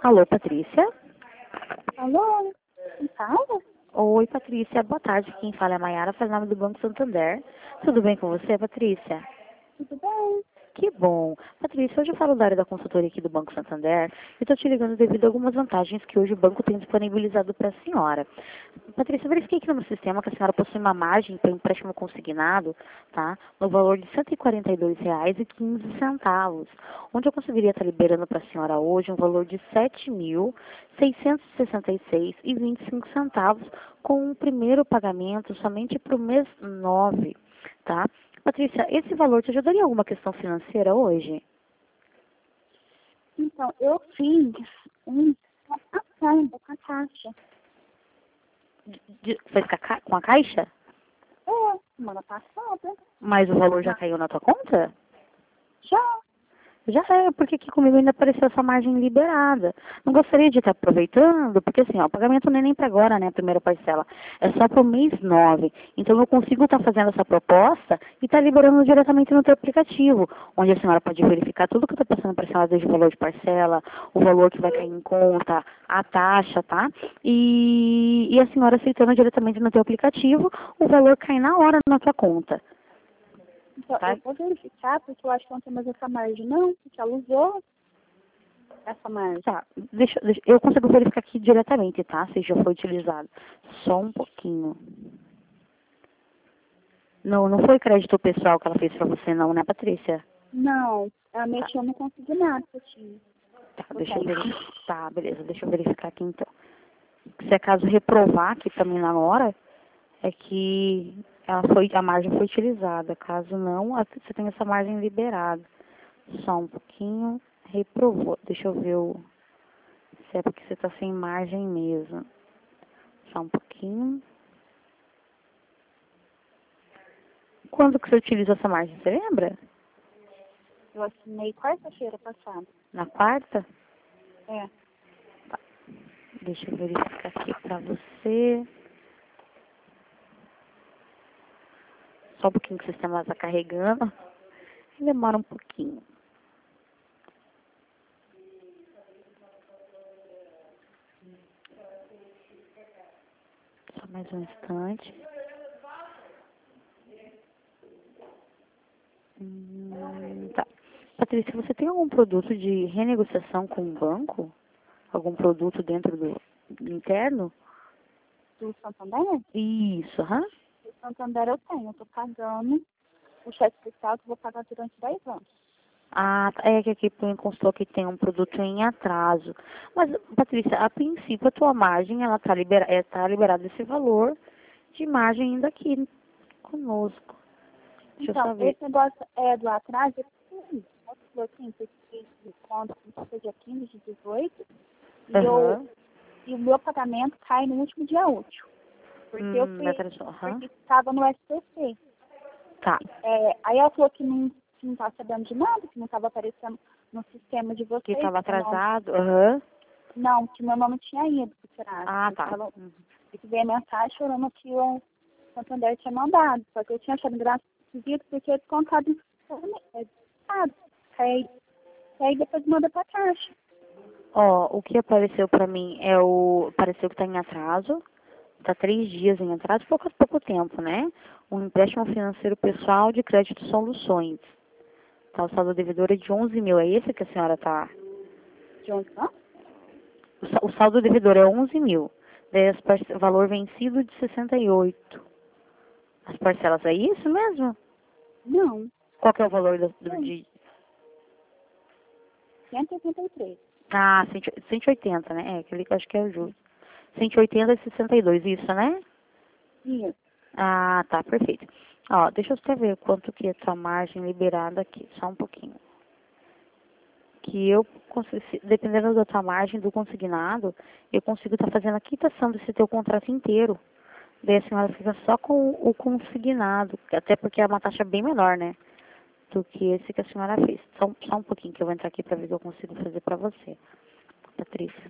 Alô, Patrícia? Alô? Quem fala? Oi, Patrícia. Boa tarde. Quem fala é a Maiara, faz nome do Banco Santander. Tudo bem com você, Patrícia? Tudo bem? Que bom. Patrícia, hoje eu falo da área da consultoria aqui do Banco Santander e estou te ligando devido a algumas vantagens que hoje o banco tem disponibilizado para a senhora. Patrícia, eu verifiquei aqui no meu sistema que a senhora possui uma margem para empréstimo consignado, tá? No valor de R$ 142,15, onde eu conseguiria estar liberando para a senhora hoje um valor de R$ 7.666,25, com um primeiro pagamento somente para o mês 9, tá? Patrícia, esse valor te ajudaria em alguma questão financeira hoje? Então, eu fiz uma ação com a Caixa. Fez com a Caixa? Semana passada. Mas o valor já caiu na tua conta? Já. Já é, porque aqui comigo ainda apareceu essa margem liberada. Não gostaria de estar aproveitando, porque assim, ó, o pagamento não é nem para agora, né, a primeira parcela. É só para o mês 9. Então eu consigo estar fazendo essa proposta e estar liberando diretamente no teu aplicativo, onde a senhora pode verificar tudo que eu estou passando para a senhora, desde o valor de parcela, o valor que vai cair em conta, a taxa, tá? E a senhora aceitando diretamente no teu aplicativo, o valor cai na hora na tua conta. Então, Tá? eu vou verificar, porque eu acho que não tem mais essa margem, não. Porque ela usou essa margem. Tá, eu consigo verificar aqui diretamente, tá? Se já foi utilizado. Só um pouquinho. Não foi crédito pessoal que ela fez pra você não, né, Patrícia? Não, ela Tá, mexeu no consignado que eu tinha. tá, deixa eu verificar. Tá, beleza, deixa eu verificar aqui então. Se é caso reprovar aqui também na hora, é que a margem foi utilizada. Caso não, você tem essa margem liberada. Só um pouquinho. Reprovou. Deixa eu ver se é porque você está sem margem mesmo. Só um pouquinho. Quando que você utiliza essa margem, você lembra? Eu assinei quarta-feira passada. Na quarta? É. Tá. Deixa eu verificar aqui pra você. Só um pouquinho que o sistema está carregando. Demora um pouquinho. Só mais um instante. Tá. Patrícia, você tem algum produto de renegociação com o banco? Algum produto dentro do interno? Do Santander? Isso, aham. Do Santander eu tenho. Eu tô pagando o cheque especial que eu vou pagar durante 10 anos. Ah, é que aqui constou que tem um produto em atraso. Mas, Patrícia, a princípio a tua margem, ela tá liberada esse valor de margem ainda aqui conosco. Deixa eu Então, só ver. esse negócio do atraso, assim, porque quando foi dia 15 de 18, Aham. e o meu pagamento cai no último dia útil. Porque eu fiz, Aham. porque estava no SPC. Tá. Aí ela falou que não estava sabendo de nada, que não estava aparecendo no sistema de Que vocês. estava Que meu nome, atrasado. Aham. não, que meu nome tinha ido para tirar. Ah, tá. E que veio a mensagem falando que o Santander tinha mandado. Só que eu tinha achado engraçado porque é descontado em estado. Aí depois manda pra caixa. Ó, o que apareceu pra mim apareceu que tá em atraso. Tá 3 dias em atraso, pouco tempo, né? Um empréstimo financeiro pessoal de crédito soluções. Tá, o saldo devedor é de 11 mil. É esse que a senhora tá? De onde não? O saldo devedor é 11 mil. Daí valor vencido de 68. As parcelas, é isso mesmo? Não. Qual que é o valor de... 183. Ah, 180, né? É, aquele que eu acho que é o justo. 180 e 62, isso, né? Isso. Ah, tá, perfeito. Ó, deixa eu só ver quanto que é a tua margem liberada aqui, só um pouquinho. Que eu consigo, dependendo da tua margem do consignado, eu consigo estar fazendo a quitação desse teu contrato inteiro. Daí a senhora fica só com o consignado, até porque é uma taxa bem menor, né? Do que esse que a senhora fez. Só um pouquinho que eu vou entrar aqui para ver o que eu consigo fazer para você, Patrícia.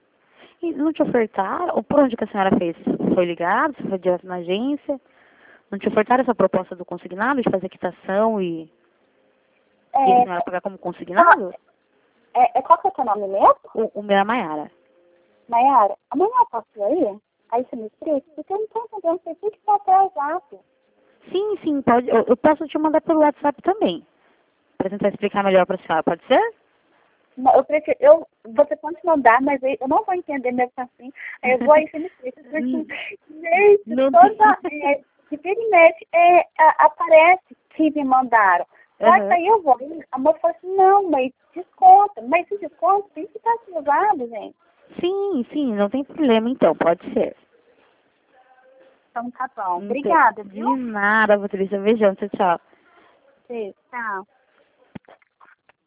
E não te ofertaram? Ou por onde que a senhora fez? Foi ligado? Você foi direto na agência? Não te ofertaram essa proposta do consignado, de fazer quitação e eles não era pagar como consignado? Qual que é o teu nome mesmo? O meu é Maiara. Maiara, amanhã eu posso ir aí? Aí você me explica? Porque eu não tô entendendo, você tem que estar atrasado. Sim, pode. Eu posso te mandar pelo WhatsApp também, para tentar explicar melhor para a senhora, pode ser? Não, você pode mandar, mas aí eu não vou entender mesmo assim. Aí eu vou aí você me explica. Porque, gente, de vira e mexe, aparece que me mandaram. Mas aí eu vou. A moça falou assim, não, mas desconta. Mas se desconta, tem que estar atrasado, gente. Sim, não tem problema então, pode ser. Então tá bom. Obrigada, viu? De nada, Patrícia. Beijão, tchau. Sim, tchau.